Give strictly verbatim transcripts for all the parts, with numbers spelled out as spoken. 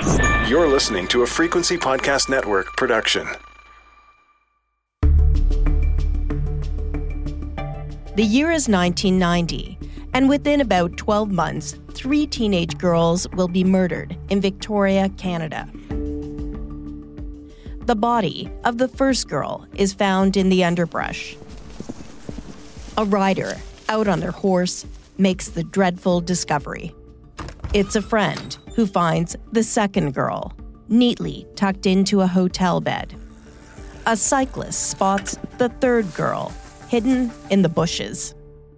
You're listening to a Frequency Podcast Network production. The year is nineteen ninety, and within about twelve months, three teenage girls will be murdered in Victoria, Canada. The body of the first girl is found in the underbrush. A rider, out on their horse, makes the dreadful discovery. It's a friend who finds the second girl, neatly tucked into a hotel bed. A cyclist spots the third girl, hidden in the bushes.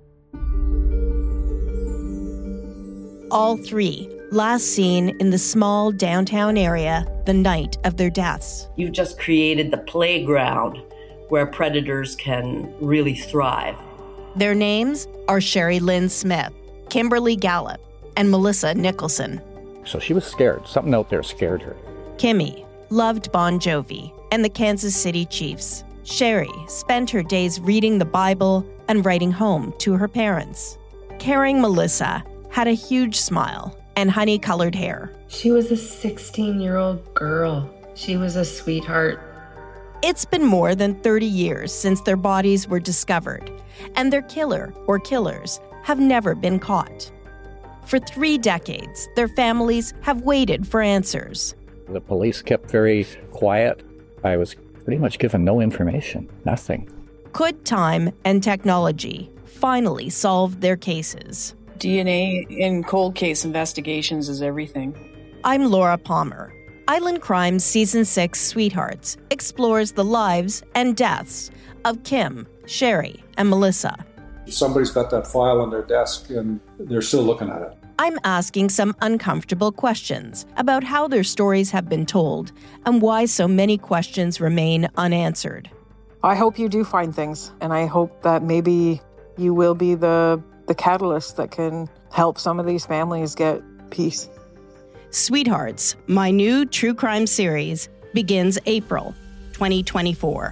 All three last seen in the small downtown area the night of their deaths. You've just created the playground where predators can really thrive. Their names are Sherry Lynn Smith, Kimberly Gallup, and Melissa Nicholson. So she was scared. Something out there scared her. Kimmy loved Bon Jovi and the Kansas City Chiefs. Sherry spent her days reading the Bible and writing home to her parents. Caring Melissa had a huge smile and honey-colored hair. She was a sixteen-year-old girl. She was a sweetheart. It's been more than thirty years since their bodies were discovered, and their killer or killers have never been caught. For three decades, their families have waited for answers. The police kept very quiet. I was pretty much given no information, nothing. Could time and technology finally solve their cases? D N A in cold case investigations is everything. I'm Laura Palmer. Island Crimes Season six Sweethearts explores the lives and deaths of Kim, Sherry, and Melissa. Somebody's got that file on their desk and they're still looking at it. I'm asking some uncomfortable questions about how their stories have been told and why so many questions remain unanswered. I hope you do find things, and I hope that maybe you will be the, the catalyst that can help some of these families get peace. Sweethearts, my new true crime series, begins April twenty twenty-four.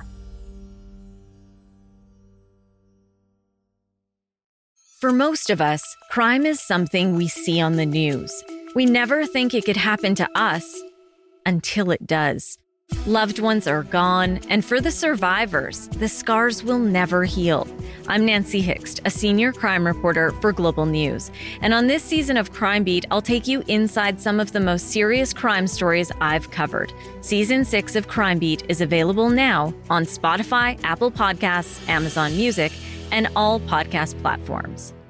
For most of us, crime is something we see on the news. We never think it could happen to us until it does. Loved ones are gone, and for the survivors, the scars will never heal. I'm Nancy Hixt, a senior crime reporter for Global News. And on this season of Crime Beat, I'll take you inside some of the most serious crime stories I've covered. Season six of Crime Beat is available now on Spotify, Apple Podcasts, Amazon Music, and all podcast platforms.